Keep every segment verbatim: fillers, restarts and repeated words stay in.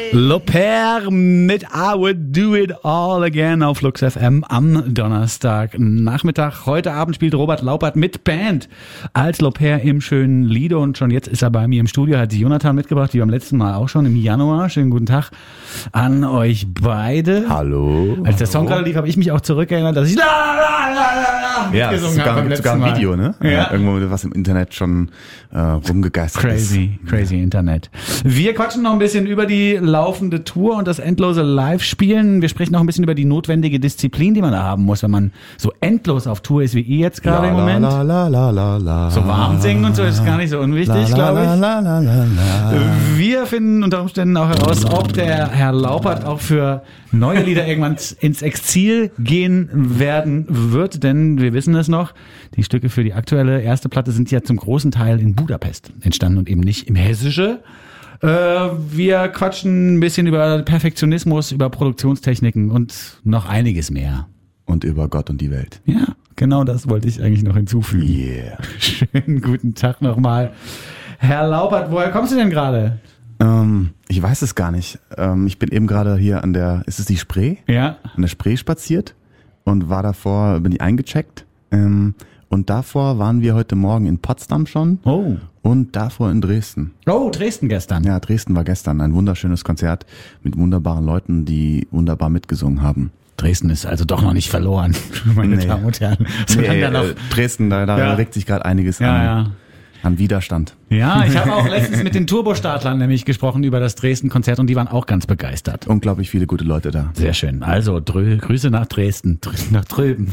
Loper mit I Would Do It All Again auf Flux F M am Donnerstagnachmittag. Heute Abend spielt Robert Laupert mit Band als Loper im schönen Lido und schon jetzt ist er bei mir im Studio, hat Jonathan mitgebracht, wie beim letzten Mal auch schon im Januar. Schönen guten Tag an euch beide. Hallo. Als der Song gerade lief, habe ich mich auch zurückerinnert, dass ich la, la, la, la, la ja, mitgesungen habe beim letzten sogar ein Mal. Video, ne? Ja. Ja, irgendwo was im Internet schon äh, rumgegeistert Crazy, ist. crazy Internet. Wir quatschen noch ein bisschen über die laufende Tour und das endlose Live-Spielen. Wir sprechen noch ein bisschen über die notwendige Disziplin, die man da haben muss, wenn man so endlos auf Tour ist wie ihr jetzt gerade im Moment. La, la, la, la, la, so warm singen und so ist gar nicht so unwichtig, glaube ich. La, la, la, la. Wir finden unter Umständen auch heraus, ob der Herr Laupert auch für neue Lieder irgendwann ins Exil gehen werden wird, denn wir wissen es noch, die Stücke für die aktuelle erste Platte sind ja zum großen Teil in Budapest entstanden und eben nicht im Hessische. Äh, wir quatschen ein bisschen über Perfektionismus, über Produktionstechniken und noch einiges mehr. Und über Gott und die Welt. Ja, genau das wollte ich eigentlich noch hinzufügen. Yeah. Schönen guten Tag nochmal. Herr Laupert, woher kommst du denn gerade? Ähm, ich weiß es gar nicht. Ähm, ich bin eben gerade hier an der, ist es die Spree? Ja. An der Spree spaziert und war davor, bin ich eingecheckt. Ähm, und davor waren wir heute Morgen in Potsdam schon. Oh. Und davor in Dresden. Oh, Dresden gestern. Ja, Dresden war gestern ein wunderschönes Konzert mit wunderbaren Leuten, die wunderbar mitgesungen haben. Dresden ist also doch noch nicht verloren, meine Nee. Damen und Herren. Nee, da noch, äh, Dresden, da, da Ja. regt sich gerade einiges ja, an, ja. an Widerstand. Ja, ich habe auch letztens mit den Turbostartlern nämlich gesprochen über das Dresden-Konzert und die waren auch ganz begeistert. Unglaublich viele gute Leute da. Sehr schön. Also drö, Grüße nach Dresden, Dr- nach drüben.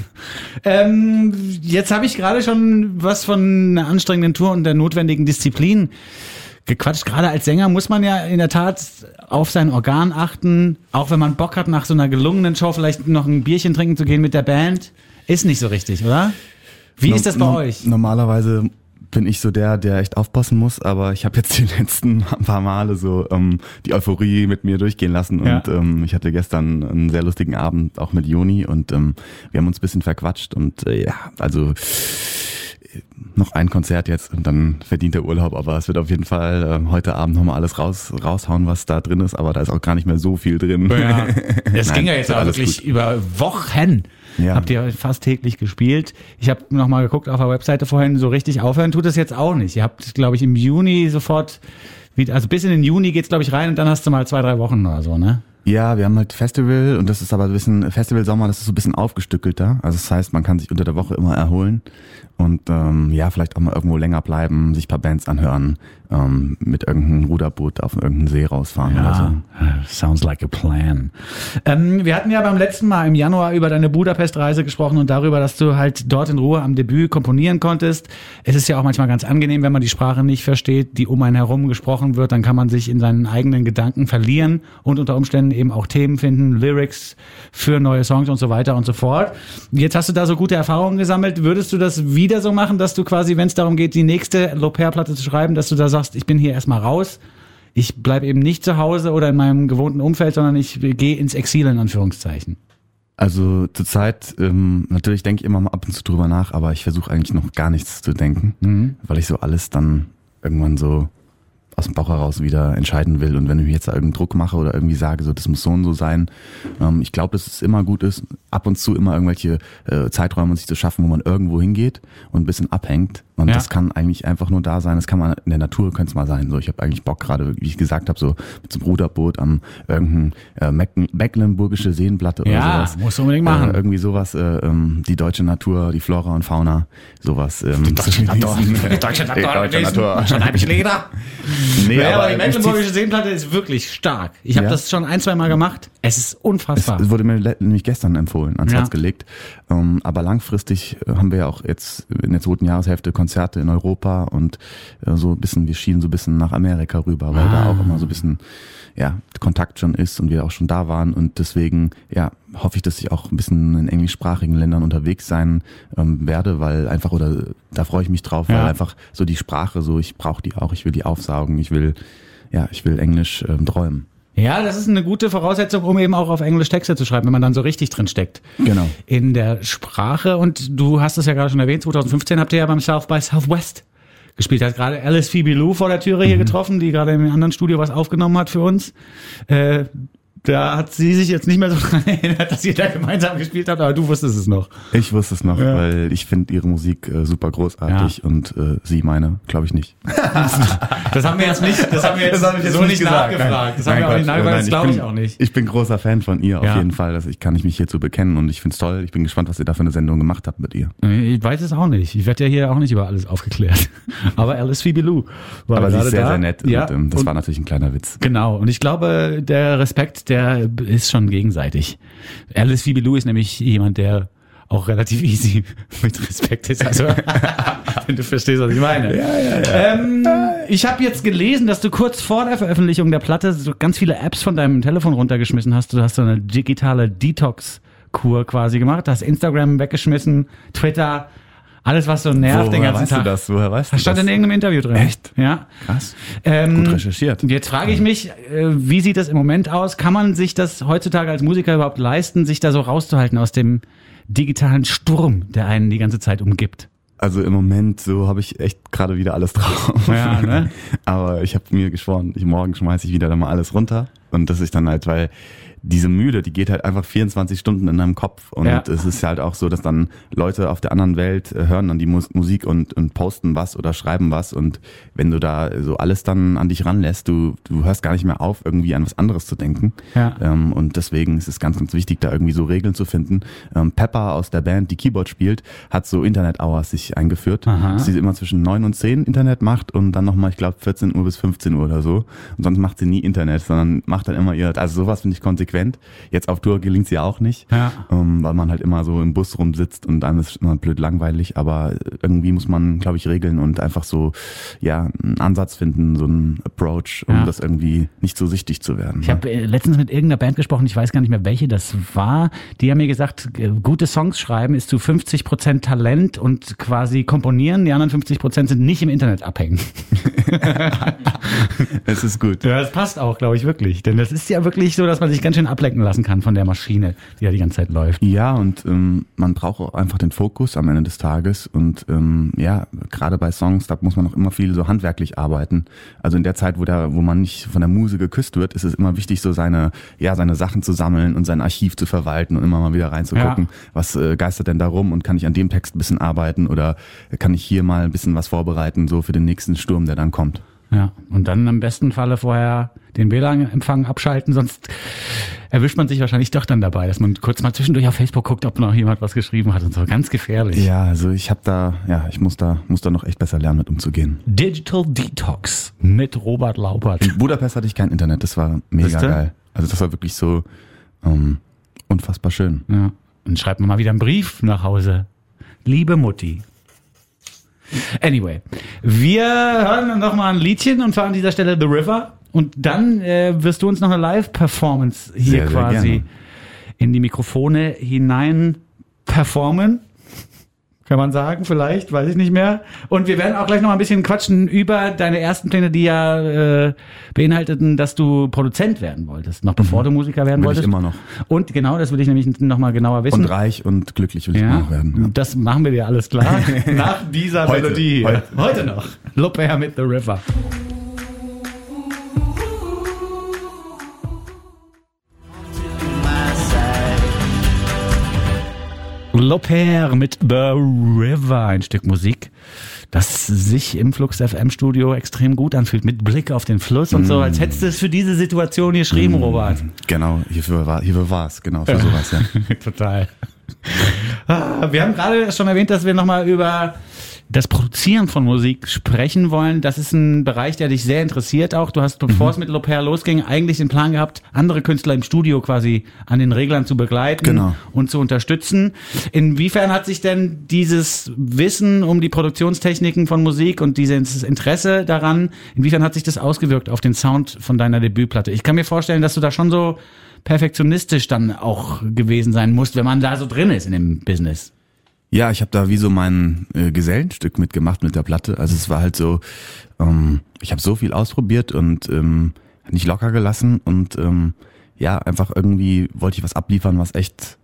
Ähm, jetzt habe ich gerade schon was von einer anstrengenden Tour und der notwendigen Disziplin gequatscht. Gerade als Sänger muss man ja in der Tat auf sein Organ achten, auch wenn man Bock hat, nach so einer gelungenen Show vielleicht noch ein Bierchen trinken zu gehen mit der Band. Ist nicht so richtig, oder? Wie No- ist das bei no- euch? Normalerweise bin ich so der, der echt aufpassen muss, aber ich habe jetzt die letzten paar Male so ähm, die Euphorie mit mir durchgehen lassen Ja. und ähm, ich hatte gestern einen sehr lustigen Abend auch mit Joni und ähm, wir haben uns ein bisschen verquatscht und äh, ja, also äh, noch ein Konzert jetzt und dann verdient der Urlaub, aber es wird auf jeden Fall äh, heute Abend nochmal alles raus raushauen, was da drin ist, aber da ist auch gar nicht mehr so viel drin. Ja, das Nein, ging ja jetzt wird auch alles wirklich gut. über Wochen. Ja. Habt ihr fast täglich gespielt. Ich habe nochmal geguckt auf der Webseite vorhin, so richtig aufhören tut es jetzt auch nicht. Ihr habt, glaube ich, im Juni sofort, wieder, also bis in den Juni geht's, glaube ich, rein und dann hast du mal zwei, drei Wochen oder so, ne? Ja, wir haben halt Festival und das ist aber ein bisschen, Festival Sommer, das ist so ein bisschen aufgestückelter. Also das heißt, man kann sich unter der Woche immer erholen und ähm, ja, vielleicht auch mal irgendwo länger bleiben, sich ein paar Bands anhören, ähm, mit irgendeinem Ruderboot auf irgendeinen See rausfahren oder so. Ja, sounds like a plan. Ähm, wir hatten ja beim letzten Mal im Januar über deine Budapest-Reise gesprochen und darüber, dass du halt dort in Ruhe am Debüt komponieren konntest. Es ist ja auch manchmal ganz angenehm, wenn man die Sprache nicht versteht, die um einen herum gesprochen wird, dann kann man sich in seinen eigenen Gedanken verlieren und unter Umständen eben auch Themen finden, Lyrics für neue Songs und so weiter und so fort. Jetzt hast du da so gute Erfahrungen gesammelt. Würdest du das wieder so machen, dass du quasi, wenn es darum geht, die nächste Loper-Platte zu schreiben, dass du da sagst, ich bin hier erstmal raus, ich bleibe eben nicht zu Hause oder in meinem gewohnten Umfeld, sondern ich gehe ins Exil in Anführungszeichen? Also zurzeit, ähm, natürlich denke ich immer mal ab und zu drüber nach, aber ich versuche eigentlich noch gar nichts zu denken, Mhm. weil ich so alles dann irgendwann so aus dem Bauch heraus wieder entscheiden will. Und wenn ich jetzt irgendeinen Druck mache oder irgendwie sage, so das muss so und so sein, ähm, ich glaube, dass es immer gut ist, ab und zu immer irgendwelche äh, Zeiträume sich zu schaffen, wo man irgendwo hingeht und ein bisschen abhängt. Und Ja. das kann eigentlich einfach nur da sein. Das kann man in der Natur, könnte es mal sein. So, ich habe eigentlich Bock gerade, wie ich gesagt habe, so mit so einem Ruderboot am irgendein äh, Meck- mecklenburgische Seenplatte oder Ja, sowas. musst du unbedingt machen. Äh, irgendwie sowas, äh, ähm, die deutsche Natur, die Flora und Fauna, sowas. Ähm, Die deutsche Natur. Die deutsche Die Natur. deutsche Natur. Schon ein bisschen Leder. Nee, Ja, aber die mich mecklenburgische Seenplatte ist wirklich stark. Ich habe Ja? das schon ein, zwei Mal gemacht. Es ist unfassbar. Es wurde mir le- nämlich gestern empfohlen, ans Ja. Herz gelegt. Ähm, aber langfristig äh, haben wir ja auch jetzt in der zweiten Jahreshälfte Konzerte in Europa und äh, so ein bisschen, wir schienen so ein bisschen nach Amerika rüber, weil Ah. da auch immer so ein bisschen, ja, Kontakt schon ist und wir auch schon da waren und deswegen, ja, hoffe ich, dass ich auch ein bisschen in englischsprachigen Ländern unterwegs sein ähm, werde, weil einfach, oder da freue ich mich drauf, Ja. weil einfach so die Sprache, so ich brauche die auch, ich will die aufsaugen, ich will, ja, ich will Englisch ähm, träumen. Ja, das ist eine gute Voraussetzung, um eben auch auf Englisch Texte zu schreiben, wenn man dann so richtig drin steckt. Genau. In der Sprache. Und du hast es ja gerade schon erwähnt, zwanzig fünfzehn habt ihr ja beim South by Southwest gespielt hat. Gerade Alice Phoebe Lou vor der Türe hier mhm. getroffen, die gerade im anderen Studio was aufgenommen hat für uns. Äh, Da hat sie sich jetzt nicht mehr so dran erinnert, dass ihr da gemeinsam gespielt habt, aber du wusstest es noch. Ich wusste es noch, ja. weil ich finde ihre Musik äh, super großartig ja. und äh, sie meine, glaube ich nicht. Das haben wir jetzt nicht, das haben wir jetzt, hab jetzt so nicht gesagt. nachgefragt. Das nein, haben wir auch nicht nachgefragt, das glaube ich auch nicht. Ich bin großer Fan von ihr, auf ja. jeden Fall. Also ich kann ich mich hierzu bekennen und ich finde es toll. Ich bin gespannt, was ihr da für eine Sendung gemacht habt mit ihr. Ich weiß es auch nicht. Ich werde ja hier auch nicht über alles aufgeklärt. Aber Alice Phoebe Lou war aber sie ist sehr, da. sehr nett ja. und ähm, das und war natürlich ein kleiner Witz. Genau. Und ich glaube, der Respekt, der Der ist schon gegenseitig. Alice Phoebe Lou ist nämlich jemand, der auch relativ easy mit Respekt ist. Also, wenn du verstehst, was ich meine. Ja, ja, ja. Ähm, ich habe jetzt gelesen, dass du kurz vor der Veröffentlichung der Platte so ganz viele Apps von deinem Telefon runtergeschmissen hast. Du hast so eine digitale Detox-Kur quasi gemacht. Du hast Instagram weggeschmissen, Twitter, alles, was so nervt Woher den ganzen weißt Tag. Du das? Woher weißt du das? Stand das? in irgendeinem Interview drin. Echt? Ja. Krass. Ähm, Gut recherchiert. Jetzt frage ich mich, äh, wie sieht das im Moment aus? Kann man sich das heutzutage als Musiker überhaupt leisten, sich da so rauszuhalten aus dem digitalen Sturm, der einen die ganze Zeit umgibt? Also im Moment, so habe ich echt gerade wieder alles drauf. Ja, ne? Aber ich habe mir geschworen, ich, morgen schmeiße ich wieder dann mal alles runter. Und das ist dann halt, weil diese Mühle, die geht halt einfach vierundzwanzig Stunden in deinem Kopf. Und ja. es ist halt auch so, dass dann Leute auf der anderen Welt hören dann die Musik und, und posten was oder schreiben was. Und wenn du da so alles dann an dich ranlässt, du, du hörst gar nicht mehr auf, irgendwie an was anderes zu denken. Ja. Ähm, und deswegen ist es ganz, ganz wichtig, da irgendwie so Regeln zu finden. Ähm, Pepper aus der Band, die Keyboard spielt, hat so Internet-Hours sich eingeführt. Aha. Dass sie immer zwischen neun und zehn Internet macht und dann nochmal, ich glaube, vierzehn Uhr bis fünfzehn Uhr oder so. Und sonst macht sie nie Internet, sondern macht dann immer ihr, also sowas finde ich konsequent. Jetzt auf Tour gelingt es ja auch nicht, ja. ähm, weil man halt immer so im Bus rumsitzt und einem ist immer blöd langweilig, aber irgendwie muss man, glaube ich, regeln und einfach so, ja, einen Ansatz finden, so einen Approach, um ja. das irgendwie nicht so süchtig zu werden. Ich habe äh, letztens mit irgendeiner Band gesprochen, ich weiß gar nicht mehr, welche das war, die haben mir gesagt, äh, gute Songs schreiben ist zu fünfzig Prozent Talent und quasi komponieren, die anderen fünfzig Prozent sind nicht im Internet abhängen. Es ist gut. Ja, das passt auch, glaube ich, wirklich. Denn das ist ja wirklich so, dass man sich ganz schön ablenken lassen kann von der Maschine, die ja die ganze Zeit läuft. Ja, und ähm, man braucht auch einfach den Fokus am Ende des Tages. Und ähm, ja, gerade bei Songs, da muss man auch immer viel so handwerklich arbeiten. Also in der Zeit, wo da, wo man nicht von der Muse geküsst wird, ist es immer wichtig, so seine, ja, seine Sachen zu sammeln und sein Archiv zu verwalten und immer mal wieder reinzugucken, ja. was äh, geistert denn da rum und kann ich an dem Text ein bisschen arbeiten oder kann ich hier mal ein bisschen was vorbereiten, so für den nächsten Sturm, der dann kommt. Ja, und dann im besten Falle vorher den W L A N-Empfang abschalten, sonst erwischt man sich wahrscheinlich doch dann dabei, dass man kurz mal zwischendurch auf Facebook guckt, ob noch jemand was geschrieben hat und so. Ganz gefährlich. Ja, also ich habe da, ja, ich muss da, muss da noch echt besser lernen, mit umzugehen. Digital Detox mit Robert Laupert. In Budapest hatte ich kein Internet, das war mega geil. Also das war wirklich so ähm, unfassbar schön. Ja, und schreibt man mal wieder einen Brief nach Hause. Liebe Mutti. Anyway, wir hören noch mal ein Liedchen und zwar an dieser Stelle The River und dann äh, wirst du uns noch eine Live-Performance hier sehr, quasi sehr in die Mikrofone hinein performen. Kann man sagen, vielleicht, weiß ich nicht mehr. Und wir werden auch gleich noch mal ein bisschen quatschen über deine ersten Pläne, die ja äh, beinhalteten, dass du Produzent werden wolltest, noch bevor mhm. du Musiker werden will wolltest. Ich immer noch. Und genau, das will ich nämlich noch mal genauer wissen. Und reich und glücklich will ich ja, immer noch werden. Ja. Das machen wir dir alles klar. Nach dieser heute, Melodie hier. Heute. heute noch. Lopez mit The River. Lopez mit The River, ein Stück Musik, das sich im Flux F M Studio extrem gut anfühlt, mit Blick auf den Fluss und mm. so, als hättest du es für diese Situation geschrieben, mm. Robert. Genau, hierfür war hierfür war es, genau, für sowas, ja. Total. Wir haben gerade schon erwähnt, dass wir nochmal über das Produzieren von Musik sprechen wollen. Das ist ein Bereich, der dich sehr interessiert auch. Du hast, bevor mhm. es mit Lopez losging, eigentlich den Plan gehabt, andere Künstler im Studio quasi an den Reglern zu begleiten genau. und zu unterstützen. Inwiefern hat sich denn dieses Wissen um die Produktionstechniken von Musik und dieses Interesse daran, inwiefern hat sich das ausgewirkt auf den Sound von deiner Debütplatte? Ich kann mir vorstellen, dass du da schon so perfektionistisch dann auch gewesen sein musst, wenn man da so drin ist in dem Business. Ja, ich habe da wie so mein äh, Gesellenstück mitgemacht mit der Platte. Also es war halt so, ähm, ich habe so viel ausprobiert und ähm, nicht locker gelassen und ähm, ja, einfach irgendwie wollte ich was abliefern, was echt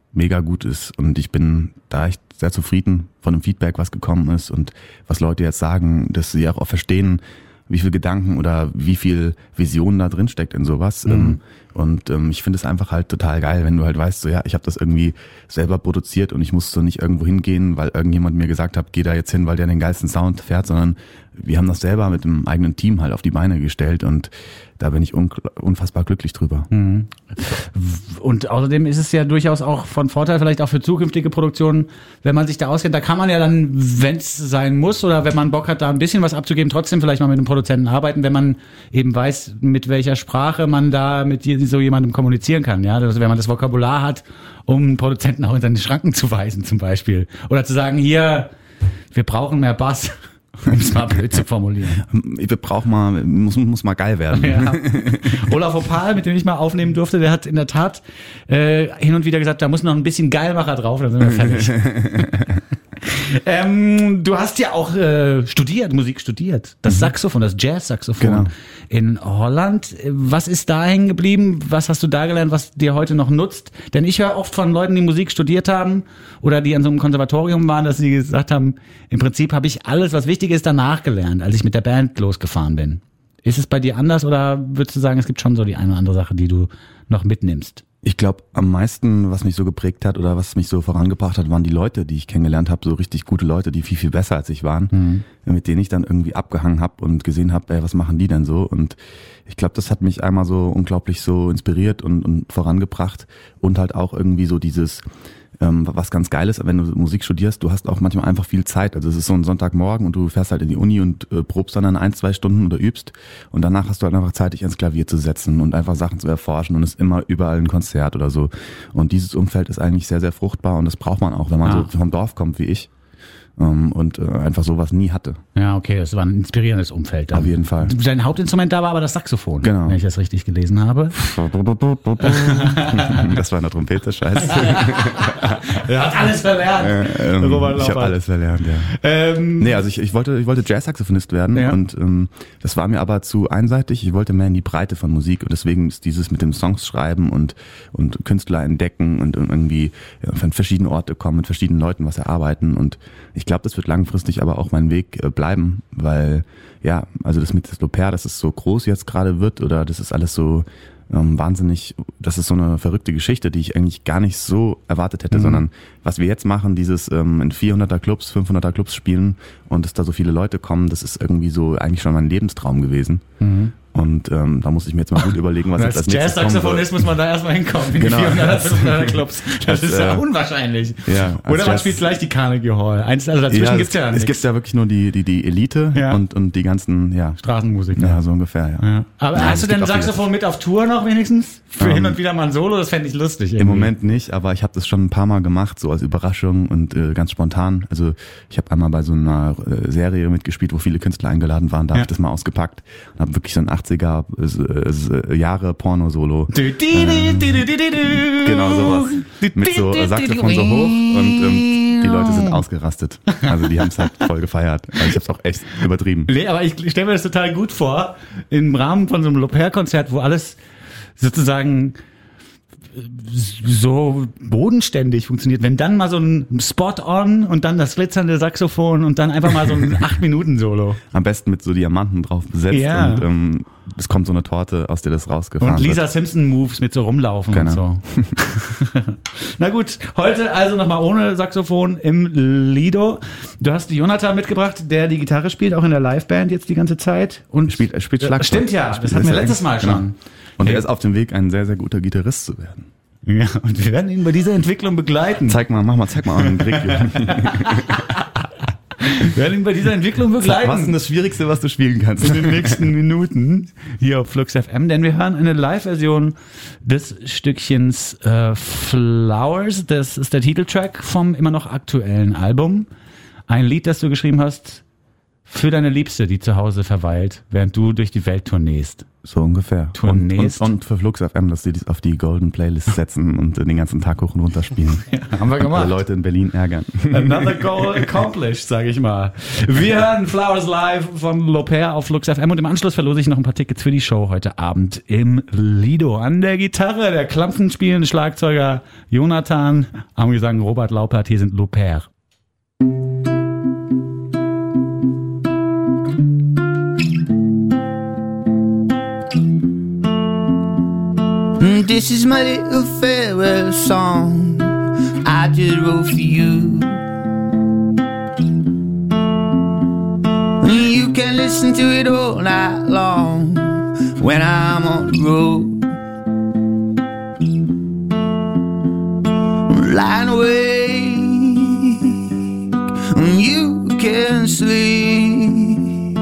mega gut ist. Und ich bin da echt sehr zufrieden von dem Feedback, was gekommen ist und was Leute jetzt sagen, dass sie auch verstehen, wie viel Gedanken oder wie viel Vision da drin steckt in sowas. Mhm. Und ähm, ich finde es einfach halt total geil, wenn du halt weißt, so ja, ich habe das irgendwie selber produziert und ich musste nicht irgendwo hingehen, weil irgendjemand mir gesagt hat, geh da jetzt hin, weil der den geilsten Sound fährt, sondern wir haben das selber mit dem eigenen Team halt auf die Beine gestellt und da bin ich un- unfassbar glücklich drüber. Mhm. Und außerdem ist es ja durchaus auch von Vorteil, vielleicht auch für zukünftige Produktionen, wenn man sich da auskennt. Da kann man ja dann, wenn es sein muss oder wenn man Bock hat, da ein bisschen was abzugeben, trotzdem vielleicht mal mit einem Produzenten arbeiten, wenn man eben weiß, mit welcher Sprache man da mit so jemandem kommunizieren kann. Ja, also wenn man das Vokabular hat, um einen Produzenten auch in seine Schranken zu weisen zum Beispiel. Oder zu sagen, hier, wir brauchen mehr Bass. Um es mal blöd zu formulieren. Wir brauchen mal, muss, muss mal geil werden. Ja. Olaf Opal, mit dem ich mal aufnehmen durfte, der hat in der Tat äh, hin und wieder gesagt, da muss noch ein bisschen Geilmacher drauf, dann sind wir fertig. ähm, du hast ja auch äh, studiert, Musik studiert. Das Saxophon, das Jazz-Saxophon genau. in Holland. Was ist da hängen geblieben? Was hast du da gelernt, was dir heute noch nutzt? Denn ich höre oft von Leuten, die Musik studiert haben oder die an so einem Konservatorium waren, dass sie gesagt haben, im Prinzip habe ich alles, was wichtig ist, danach gelernt, als ich mit der Band losgefahren bin. Ist es bei dir anders oder würdest du sagen, es gibt schon so die eine oder andere Sache, die du noch mitnimmst? Ich glaube, am meisten, was mich so geprägt hat oder was mich so vorangebracht hat, waren die Leute, die ich kennengelernt habe, so richtig gute Leute, die viel, viel besser als ich waren, mhm. mit denen ich dann irgendwie abgehangen habe und gesehen habe, ey, was machen die denn so? Und ich glaube, das hat mich einmal so unglaublich so inspiriert und, und vorangebracht und halt auch irgendwie so dieses, ähm, was ganz geil ist, wenn du Musik studierst, du hast auch manchmal einfach viel Zeit. Also es ist so ein Sonntagmorgen und du fährst halt in die Uni und äh, probst dann ein, zwei Stunden oder übst und danach hast du halt einfach Zeit, dich ans Klavier zu setzen und einfach Sachen zu erforschen und es ist immer überall ein Konzert oder so. Und dieses Umfeld ist eigentlich sehr, sehr fruchtbar und das braucht man auch, wenn man ah. so vom Dorf kommt wie ich. Und äh, einfach sowas nie hatte. Ja, okay, das war ein inspirierendes Umfeld. Auf jeden Fall. Dein Hauptinstrument da war aber das Saxophon, genau. Wenn ich das richtig gelesen habe. Das war eine Trompete, scheiße. Er hat alles verlernt. Äh, ähm, ich habe alles verlernt, ja. Ähm, nee, also ich, ich wollte ich wollte Jazz-Saxophonist werden ja. und ähm, das war mir aber zu einseitig. Ich wollte mehr in die Breite von Musik und deswegen ist dieses mit dem Songs schreiben und und Künstler entdecken und, und irgendwie ja, von verschiedenen Orte kommen, mit verschiedenen Leuten was erarbeiten und ich glaube, das wird langfristig aber auch mein Weg äh, bleiben, weil ja, also das mit das L'Aupère, dass es so groß jetzt gerade wird oder das ist alles so ähm, wahnsinnig, das ist so eine verrückte Geschichte, die ich eigentlich gar nicht so erwartet hätte, mhm. sondern was wir jetzt machen, dieses ähm, in vierhunderter Clubs, fünfhunderter Clubs spielen und dass da so viele Leute kommen, das ist irgendwie so eigentlich schon mein Lebenstraum gewesen. Mhm. Und ähm, da muss ich mir jetzt mal gut überlegen, was jetzt als nächstes kommt. Als Jazz-Saxophonist muss man da erstmal hinkommen, in genau. die vierhundert, fünfhundert Clubs. Das, das ist ja äh, unwahrscheinlich. Ja, Oder man spielt gleich die Carnegie Hall. Eins, also dazwischen ja, gibt's ja es nichts. Es gibt ja wirklich nur die die die Elite ja. und und die ganzen ja Straßenmusiker. Ja, so ungefähr, ja. ja. Aber ja, hast du denn Saxophon mit auf Tour noch wenigstens? Für um, hin und wieder mal ein Solo? Das fände ich lustig. Irgendwie. Im Moment nicht, aber ich habe das schon ein paar Mal gemacht, so als Überraschung und äh, ganz spontan. Also ich habe einmal bei so einer äh, Serie mitgespielt, wo viele Künstler eingeladen waren. Da ja. habe ich das mal ausgepackt und habe wirklich so ein achtziger äh, Jahre Porno-Solo. Äh, genau sowas. Mit so Saxophon so hoch und ähm, die Leute sind ausgerastet. Also die haben es halt voll gefeiert. Also ich habe es auch echt übertrieben. Nee, aber ich stelle mir das total gut vor, im Rahmen von so einem L'Aupère-Konzert, wo alles sozusagen so bodenständig funktioniert, wenn dann mal so ein Spot-on und dann das glitzernde Saxophon und dann einfach mal so ein acht Minuten Solo. Am besten mit so Diamanten drauf besetzt ja. und ähm, es kommt so eine Torte, aus der das rausgefahren wird. Und Lisa Simpson-Moves mit so rumlaufen genau. und so. Na gut, heute also nochmal ohne Saxophon im Lido. Du hast Jonathan mitgebracht, der die Gitarre spielt, auch in der Liveband jetzt die ganze Zeit. Und spielt, er spielt Schlagzeug. Stimmt ja, das hatten wir letztes Mal schon. Genau. Und hey. er ist auf dem Weg, ein sehr, sehr guter Gitarrist zu werden. Ja, und wir werden ihn bei dieser Entwicklung begleiten. Zeig mal, mach mal, zeig mal einen Trick. Wir werden ihn bei dieser Entwicklung begleiten. Was ist denn das Schwierigste, was du spielen kannst? In den nächsten Minuten hier auf Flux F M, denn wir hören eine Live-Version des Stückchens äh, Flowers. Das ist der Titeltrack vom immer noch aktuellen Album. Ein Lied, das du geschrieben hast für deine Liebste, die zu Hause verweilt, während du durch die Welt tournierst. So ungefähr. Und, und, und für Flux F M, dass sie das auf die Golden Playlist setzen und den ganzen Tag hoch und runter spielen. Ja, haben wir gemacht. Alle Leute in Berlin ärgern. Another goal accomplished, sage ich mal. Wir hören Flowers Live von L'Aubert auf Flux F M und im Anschluss verlose ich noch ein paar Tickets für die Show heute Abend im Lido. An der Gitarre der Klampfen spielende Schlagzeuger Jonathan, am Gesang Robert Laupert, hier sind L'Aubert. This is my little farewell song I just wrote for you. You can listen to it all night long when I'm on the road. Lying awake, you can sleep.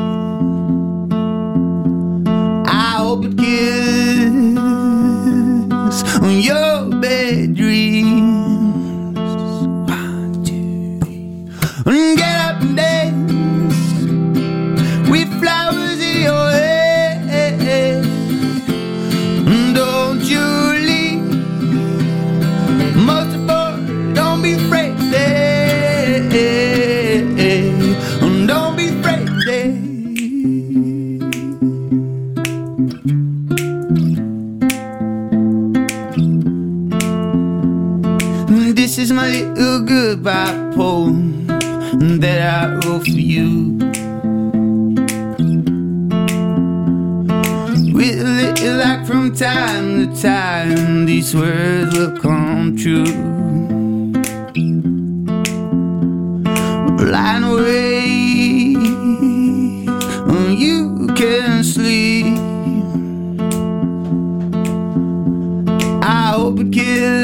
I hope it gives on your bed dreams. One, two, three. Get up and dance with flowers in your hair. Don't you leave. Most of all, don't be afraid. Don't be afraid. This is my little goodbye poem that I wrote for you. With a little luck from time to time, these words will come true. Lying awake, you can sleep. I hope it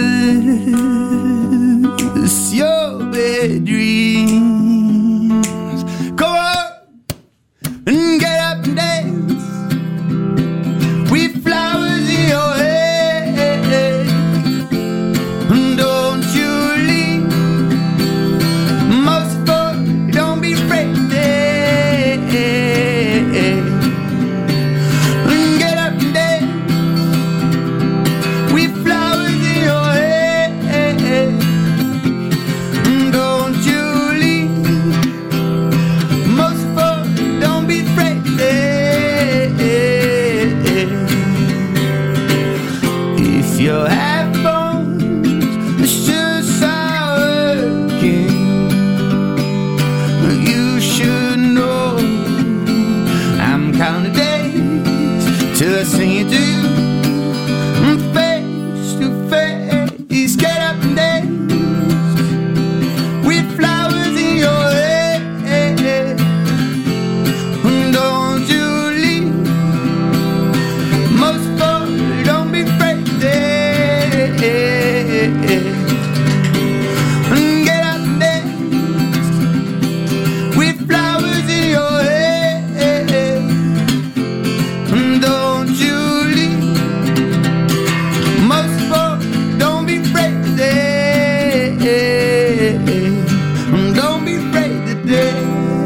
kills your bed dreams. Come on and get up and dance with flowers in your hair. Don't you leave. Most of all, don't be afraid. And get up and dance with flowers in your hair. Don't you leave. Most of all, don't be afraid. If your headphones just are working, you should know I'm counting days till I sing it to you face to face. Get up and dance with flowers in your hair. Don't you leave. Most of all, don't be afraid. Get up and dance with flowers in your hair. Don't you leave. Most of all, don't be afraid. Don't be afraid to dance.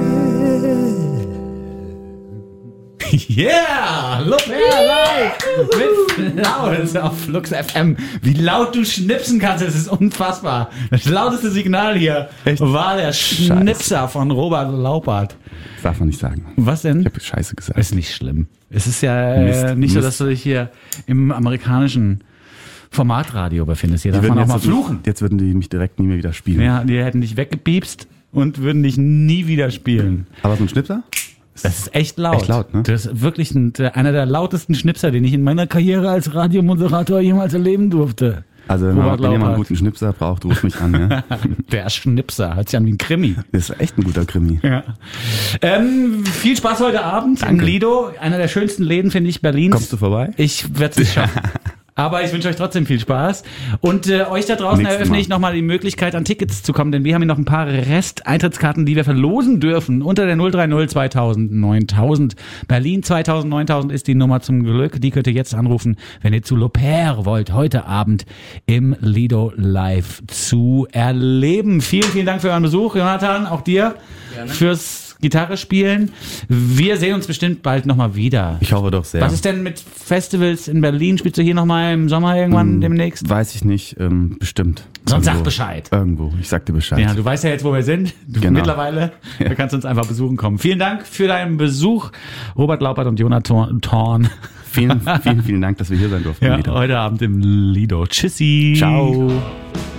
Yeah! L'Aubert live! Mit Flowers auf Flux F M. Wie laut du schnipsen kannst, das ist unfassbar. Das lauteste Signal hier Echt? war der Schnipser von Robert Laupert. Das darf man nicht sagen. Was denn? Ich habe Scheiße gesagt. Ist nicht schlimm. Es ist ja äh, Mist, nicht so, Mist. dass du dich hier im amerikanischen Formatradio befindest. Hier Die darf man würden auch mal jetzt- fluchen. Jetzt würden die mich direkt nie mehr wieder spielen. Ja, die hätten dich weggepiepst und würden dich nie wieder spielen. Aber so ein Schnipser? Das ist echt laut. Echt laut, ne? Das ist wirklich ein, der, einer der lautesten Schnipser, den ich in meiner Karriere als Radiomoderator jemals erleben durfte. Also wenn, Robert man, wenn jemand einen Laupert. guten Schnipser braucht, ruft mich an. Ja? Der Schnipser, hört sich an wie ein Krimi. Das ist echt ein guter Krimi. Ja. Ähm, viel Spaß heute Abend Danke. im Lido. Einer der schönsten Läden, finde ich, Berlins. Kommst du vorbei? Ich werde es nicht schaffen. Aber ich wünsche euch trotzdem viel Spaß. Und äh, euch da draußen Nächstes eröffne Mal. ich nochmal die Möglichkeit, an Tickets zu kommen, denn wir haben hier noch ein paar Rest-Eintrittskarten, die wir verlosen dürfen. Unter der null drei null zweitausend neuntausend. Berlin zweitausend neuntausend ist die Nummer zum Glück. Die könnt ihr jetzt anrufen, wenn ihr zu L'Aubert wollt, heute Abend im Lido live zu erleben. Vielen, vielen Dank für euren Besuch, Jonathan. Auch dir Gerne. fürs Gitarre spielen. Wir sehen uns bestimmt bald nochmal wieder. Ich hoffe doch sehr. Was ist denn mit Festivals in Berlin? Spielst du hier nochmal im Sommer irgendwann Hm, demnächst? Weiß ich nicht, ähm, bestimmt. Sonst sag Irgendwo. Bescheid. Irgendwo, ich sag dir Bescheid. Ja, du weißt ja jetzt, wo wir sind. Du, Genau. Mittlerweile. Du kannst uns einfach besuchen kommen. Vielen Dank für deinen Besuch, Robert Laupert und Jonathan Thorn. Vielen, vielen, vielen Dank, dass wir hier sein durften. Ja, wieder. heute Abend im Lido. Tschüssi. Ciao.